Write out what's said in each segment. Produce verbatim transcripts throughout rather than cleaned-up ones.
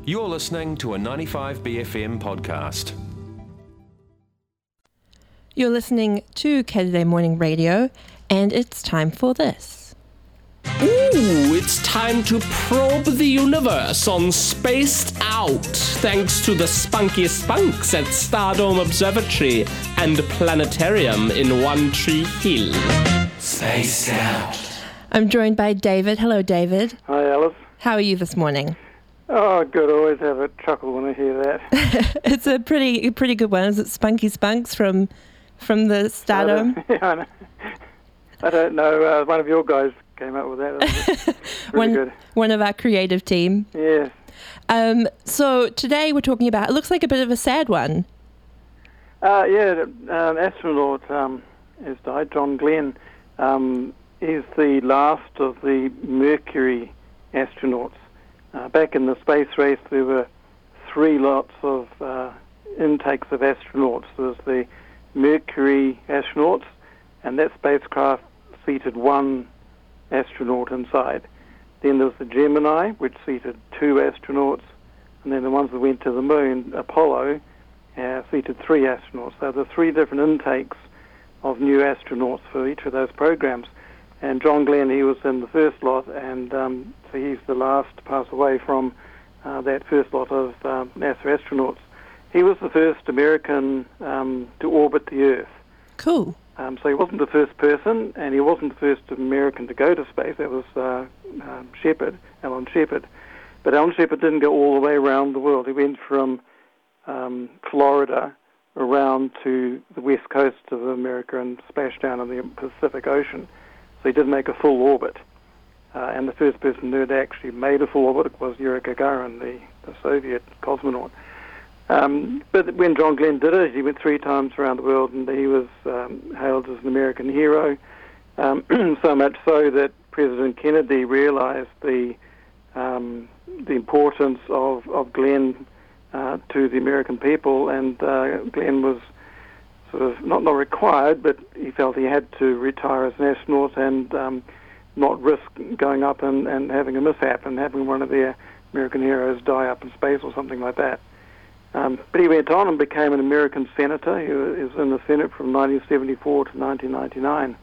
You're listening to a ninety-five B F M podcast. You're listening to Saturday Morning Radio, and it's time for this. Ooh, it's time to probe the universe on Spaced Out, thanks to the spunky spunks at Stardome Observatory and Planetarium in One Tree Hill. Spaced Out. I'm joined by David. Hello, David. Hi, Alice. How are you this morning? Oh, good. I always have a chuckle when I hear that. It's a pretty pretty good one. Is it Spunky Spunks from from the Stardome? I yeah, I know. I don't know. Uh, one of your guys came up with that. that really one, good. One of our creative team. Yes. Um, so today we're talking about, it looks like a bit of a sad one. Uh, yeah, an astronaut um, has died, John Glenn. Um, he's the last of the Mercury astronauts. Uh, back in the space race, there were three lots of uh, intakes of astronauts. There was the Mercury astronauts, and that spacecraft seated one astronaut inside. Then there was the Gemini, which seated two astronauts, and then the ones that went to the moon, Apollo, uh, seated three astronauts. So there were three different intakes of new astronauts for each of those programs. And John Glenn, he was in the first lot, and um, so he's the last to pass away from uh, that first lot of um, NASA astronauts. He was the first American um, to orbit the Earth. Cool. Um, so he wasn't the first person, and he wasn't the first American to go to space. That was uh, uh, Shepard, Alan Shepard. But Alan Shepard didn't go all the way around the world. He went from um, Florida around to the west coast of America and splashed down in the Pacific Ocean. So he did make a full orbit. Uh, and the first person who had actually made a full orbit was Yuri Gagarin, the, the Soviet cosmonaut. Um, but when John Glenn did it, he went three times around the world, and he was um, hailed as an American hero, um, so much so that President Kennedy realized the um, the importance of, of Glenn uh, to the American people, and uh, Glenn was sort of not, not required, but he felt he had to retire as an astronaut and um, not risk going up and, and having a mishap and having one of their American heroes die up in space or something like that. Um, but he went on and became an American senator. He was in the Senate from nineteen seventy-four to nineteen ninety-nine.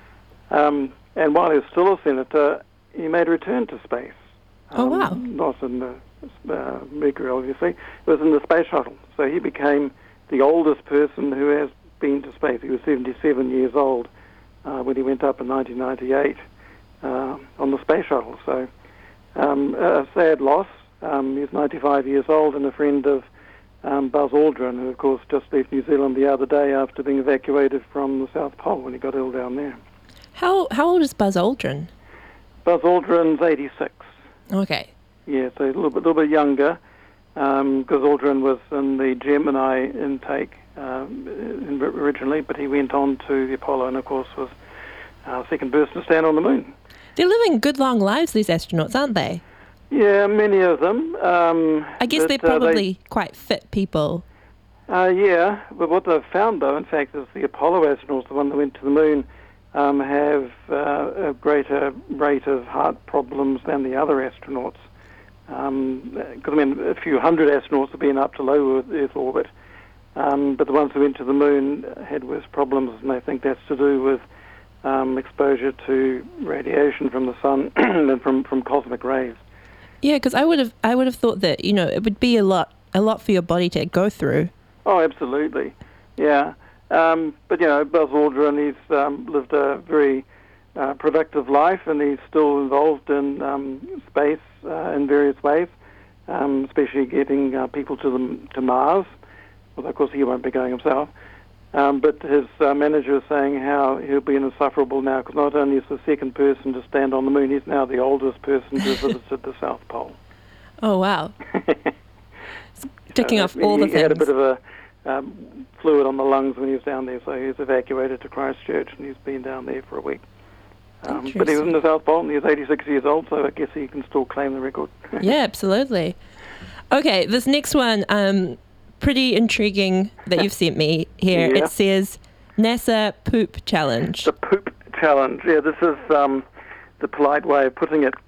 Um, and while he was still a senator, he made a return to space. Um, Oh, wow. Not in the uh, Mercury, obviously. It was in the space shuttle. So he became the oldest person who has been to space. He was seventy-seven years old uh, when he went up in nineteen ninety-eight uh, on the space shuttle. So um, a sad loss. Um, he's ninety-five years old and a friend of um, Buzz Aldrin, who of course just left New Zealand the other day after being evacuated from the South Pole when he got ill down there. How how old is Buzz Aldrin? Buzz Aldrin's eighty-six. Okay. Yeah, so a little bit, little bit younger, because um, Aldrin was in the Gemini intake um, in, originally, but he went on to the Apollo and, of course, was uh, second person to stand on the moon. They're living good long lives, these astronauts, aren't they? Yeah, many of them. Um, I guess but, they're uh, probably they, quite fit people. Uh, yeah, but what they've found, though, in fact, is the Apollo astronauts, the one that went to the moon, um, have uh, a greater rate of heart problems than the other astronauts. Because, um, I mean, a few hundred astronauts have been up to low Earth orbit, um, but the ones who went to the moon had worse problems, and they think that's to do with um, exposure to radiation from the sun and from, from cosmic rays. Yeah, because I would have I would have thought that, you know, it would be a lot a lot for your body to go through. Oh, absolutely, yeah. Um, but you know, Buzz Aldrin, he's um, lived a very uh, productive life, and he's still involved in um, space uh, in various ways, um, especially getting uh, people to the to Mars. Although, of course, he won't be going himself. Um, but his uh, manager is saying how he'll be insufferable now, because not only is the second person to stand on the moon, he's now the oldest person to have visited the South Pole. Oh, wow. Ticking so off all the he things. He had a bit of a um, fluid on the lungs when he was down there, so he was evacuated to Christchurch, and he's been down there for a week. Um, but he was in the South Pole, and he was eighty-six years old, so I guess he can still claim the record. Yeah, absolutely. Okay, this next one, um, pretty intriguing that you've sent me here. Yeah. It says NASA Poop Challenge. The Poop Challenge, yeah, this is um, the polite way of putting it.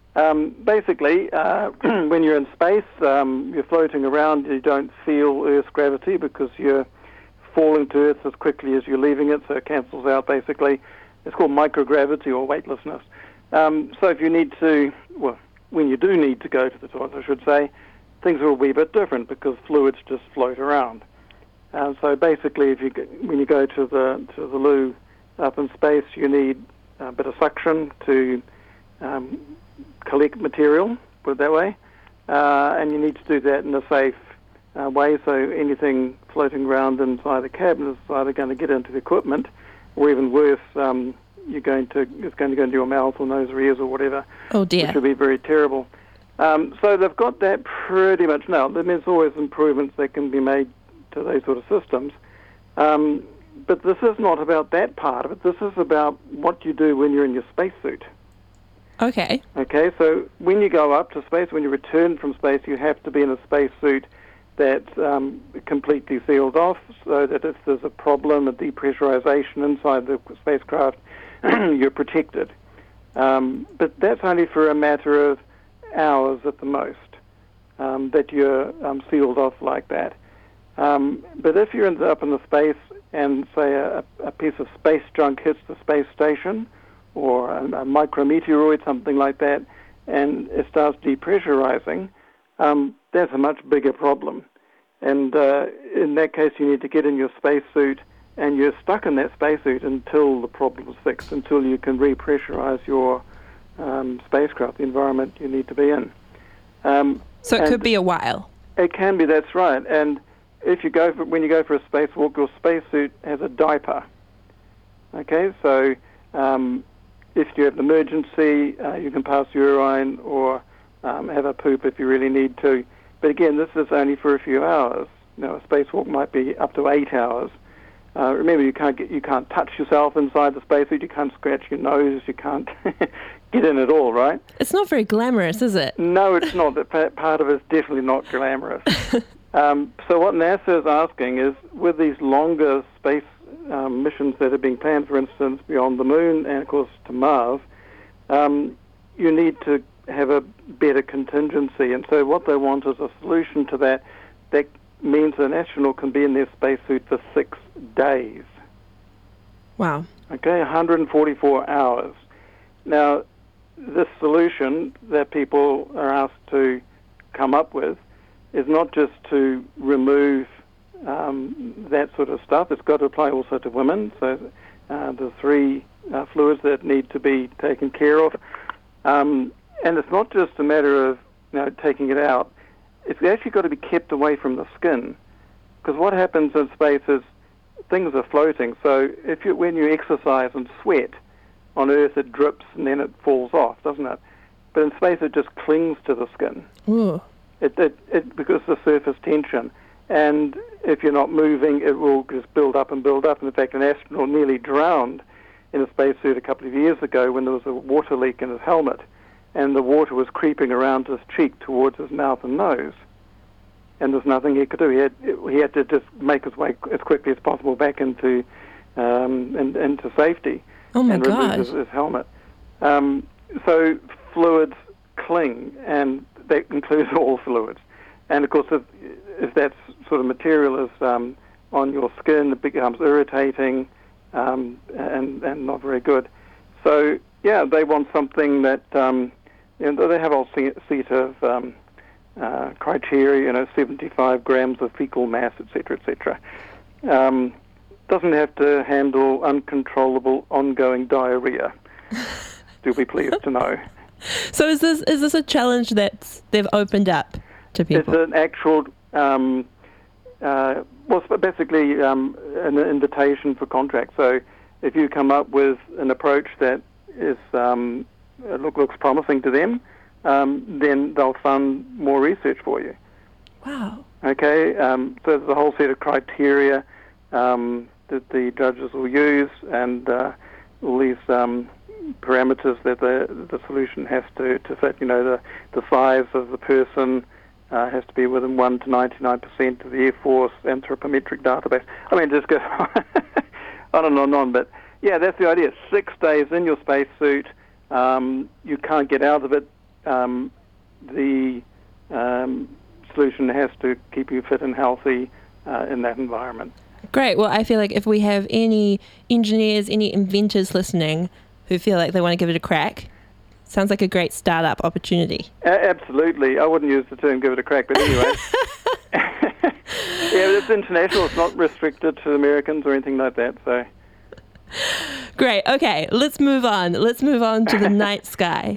Um, basically, uh, when you're in space, um, you're floating around, you don't feel Earth's gravity because you're falling to Earth as quickly as you're leaving it, so it cancels out, basically. It's called microgravity or weightlessness. Um, so if you need to, well, when you do need to go to the toilet, I should say, things will be a bit different because fluids just float around. And so basically, if you go, when you go to the to the loo up in space, you need a bit of suction to um, collect material, put it that way, uh, and you need to do that in a safe uh, way. So anything floating around inside the cabin is either going to get into the equipment, or even worse, um, you're going to it's going to go into your mouth or nose or ears or whatever. Oh dear. Which would be very terrible. Um, so they've got that pretty much now. There's always improvements that can be made to those sort of systems. Um, but this is not about that part of it. This is about what you do when you're in your spacesuit. Okay. Okay, so when you go up to space, when you return from space, you have to be in a spacesuit that's um, completely sealed off so that if there's a problem, a depressurization inside the spacecraft, you're protected. Um, but that's only for a matter of hours at the most, um, that you're um, sealed off like that. Um, but if you're in, up in the space and, say, a, a piece of space junk hits the space station or a, a micrometeoroid, something like that, and it starts depressurizing, um, that's a much bigger problem. And uh, in that case, you need to get in your spacesuit, and you're stuck in that spacesuit until the problem is fixed, until you can repressurize your um, spacecraft, the environment you need to be in. Um, so it could be a while. It can be, that's right. And if you go for, when you go for a spacewalk, your spacesuit has a diaper. Okay, so um, if you have an emergency, uh, you can pass urine or um, have a poop if you really need to. But again, this is only for a few hours. You know, a spacewalk might be up to eight hours. Uh, remember, you can't get, you can't touch yourself inside the spacesuit. You can't scratch your nose. You can't get in at all, right? It's not very glamorous, is it? No, it's not. That part of it's definitely not glamorous. um, so what NASA is asking is, with these longer space um, missions that are being planned, for instance, beyond the Moon and, of course, to Mars, um, you need to have a better contingency. And so what they want is a solution to that that means an astronaut can be in their spacesuit for six days. Wow. Okay, one hundred forty-four hours. Now, this solution that people are asked to come up with is not just to remove um, that sort of stuff. It's got to apply also to women. So uh, the three uh, fluids that need to be taken care of. Um, and it's not just a matter of you know, taking it out. It's actually got to be kept away from the skin, because what happens in space is things are floating. So if you, when you exercise and sweat, on Earth it drips and then it falls off, doesn't it? But in space it just clings to the skin. Ooh. It, it, it because of the surface tension. And if you're not moving, it will just build up and build up. And in fact, an astronaut nearly drowned in a spacesuit a couple of years ago when there was a water leak in his helmet, and the water was creeping around his cheek towards his mouth and nose. And there's nothing he could do. He had he had to just make his way as quickly as possible back into um, in, into safety. Oh my and gosh. remove his, his helmet. Um, so fluids cling, and that includes all fluids. And of course, if, if that sort of material is um, on your skin, it becomes irritating um, and and not very good. So yeah, they want something that um, you know, they have a whole set of um, uh, criteria. You know, seventy-five grams of fecal mass, et cetera, et cetera. Um, doesn't have to handle uncontrollable, ongoing diarrhea. You'll be pleased to know. So is this is this a challenge that they've opened up to people? It's an actual, um, uh, well, it's basically um, an invitation for contract. So if you come up with an approach that is um, look, looks promising to them, um, then they'll fund more research for you. Wow. Okay, um, so there's a whole set of criteria um, that the judges will use, and uh, all these um, parameters that the the solution has to, to fit. You know, the, the size of the person uh, has to be within one to ninety-nine percent of the Air Force anthropometric database. I mean, just go on and on and on. But yeah, that's the idea. Six days in your spacesuit, um, you can't get out of it. um, the um, solution has to keep you fit and healthy uh, in that environment. Great. Well, I feel like if we have any engineers, any inventors listening who feel like they want to give it a crack, sounds like a great startup opportunity. A- absolutely. I wouldn't use the term give it a crack, but anyway. Yeah, but it's international. It's not restricted to Americans or anything like that. So. Great. Okay, let's move on. Let's move on to the night sky.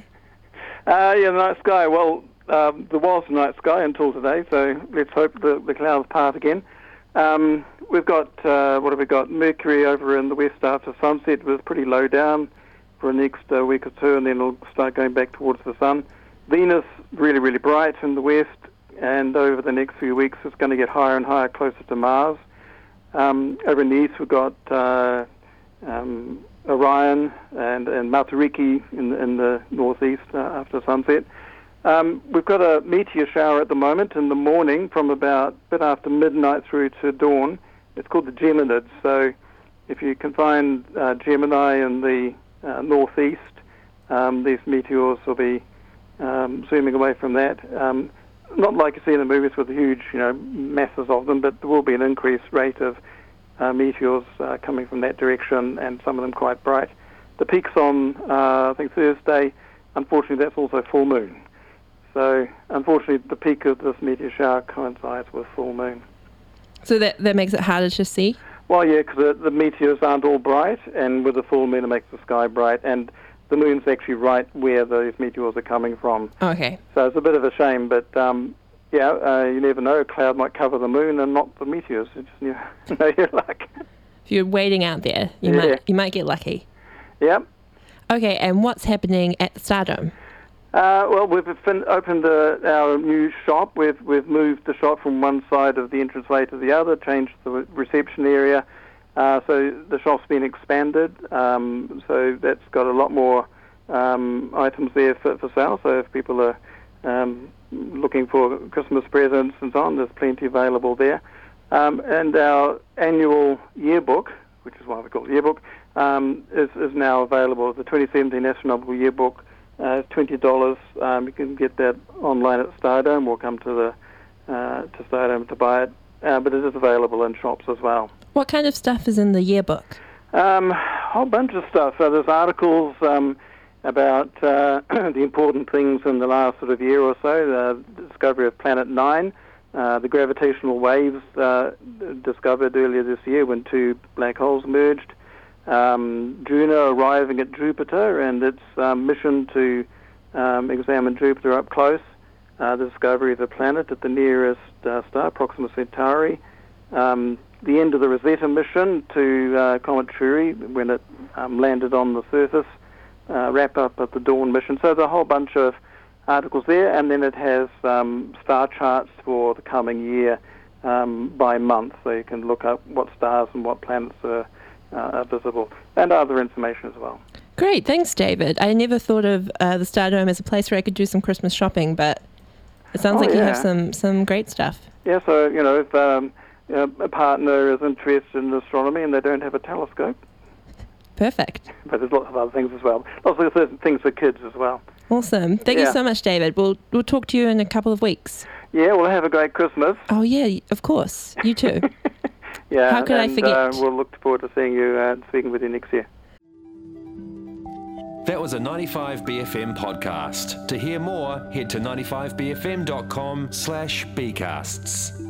Uh, yeah, the night sky. Well, um, there was night sky until today, so let's hope the, the clouds part again. Um, we've got, uh, what have we got? Mercury over in the west after sunset was pretty low down for the next uh, week or two, and then it'll start going back towards the sun. Venus, really, really bright in the west, and over the next few weeks it's going to get higher and higher, closer to Mars. Um, over in the east we've got uh, um, Orion and, and Matariki in, in the northeast uh, after sunset. Um, we've got a meteor shower at the moment in the morning from about a bit after midnight through to dawn. It's called the Geminids. So if you can find uh, Gemini in the uh, northeast, um, these meteors will be um, zooming away from that. Um, not like you see in the movies with the huge, you know, masses of them, but there will be an increased rate of uh, meteors uh, coming from that direction, and some of them quite bright. The peak's on, uh, I think, Thursday. Unfortunately, that's also full moon. So, unfortunately, the peak of this meteor shower coincides with full moon. So that, that makes it harder to see? Well, yeah, because the, the meteors aren't all bright, and with the full moon it makes the sky bright, and the moon's actually right where those meteors are coming from. Okay. So it's a bit of a shame, but um, yeah, uh, you never know. A cloud might cover the moon and not the meteors. You just you know your luck. If you're waiting out there, you Yeah. might you might get lucky. Yep. Okay, and what's happening at the Stardome? Uh, well, we've fin- opened uh, our new shop. We've we've moved the shop from one side of the entranceway to the other, changed the reception area. Uh, so the shop's been expanded. Um, so that's got a lot more um, items there for, for sale. So if people are um, looking for Christmas presents and so on, there's plenty available there. Um, and our annual yearbook, which is why we call it yearbook, um, is, is now available. The twenty seventeen Astronomical Yearbook. Uh, twenty dollars. Um, you can get that online at Stardome, or come to the uh, to Stardome to buy it. Uh, but it is available in shops as well. What kind of stuff is in the yearbook? Um, a whole bunch of stuff. So there's articles um, about uh, the important things in the last sort of year or so. The discovery of Planet Nine, uh, the gravitational waves uh, discovered earlier this year when two black holes merged. Um, Juno arriving at Jupiter and its um, mission to um, examine Jupiter up close, uh, the discovery of the planet at the nearest uh, star, Proxima Centauri, um, the end of the Rosetta mission to uh, Comet Chury when it um, landed on the surface, uh, wrap up of the Dawn mission. So there's a whole bunch of articles there, and then it has um, star charts for the coming year um, by month, so you can look up what stars and what planets are Uh, visible, and other information as well. Great, thanks, David. I never thought of uh, the Stardome as a place where I could do some Christmas shopping, but it sounds Oh, like you yeah. have some, some great stuff. Yeah, so, you know, if um, you know, a partner is interested in astronomy and they don't have a telescope, Perfect. but there's lots of other things as well. Lots of certain things for kids as well. Awesome. Thank you Yeah. so much, David. We'll we'll talk to you in a couple of weeks. Yeah, well, have a great Christmas. Oh, yeah, of course. You too. Yeah, How could I and, forget? Uh, we'll look forward to seeing you and uh, speaking with you next year. That was a ninety-five B F M podcast. To hear more, head to ninety-five b f m dot com slash bcasts.